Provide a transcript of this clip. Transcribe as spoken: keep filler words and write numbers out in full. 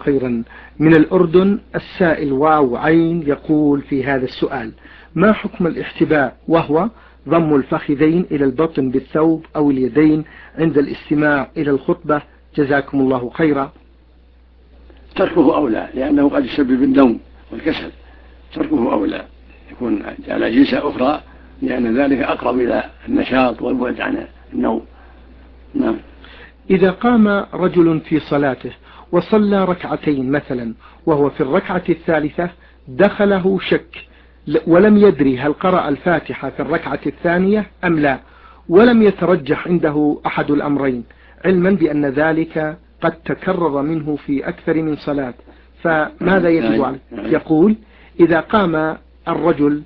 خيرا. من الأردن السائل واو عين يقول في هذا السؤال: ما حكم الاحتباء وهو ضم الفخذين إلى البطن بالثوب أو اليدين عند الاستماع إلى الخطبة؟ جزاكم الله خيرا. تركه أولى لأنه قد يسبب النوم والكسل، تركه أولى، يكون على جنسة أخرى لأن ذلك أقرب إلى النشاط والبعد عن النوم. نعم. إذا قام رجل في صلاته وصلى ركعتين مثلا وهو في الركعة الثالثة دخله شك ولم يدري هل قرأ الفاتحة في الركعة الثانية أم لا، ولم يترجح عنده أحد الأمرين، علما بأن ذلك قد تكرر منه في أكثر من صلاة، فماذا يجب عليه؟ يقول: إذا قام الرجل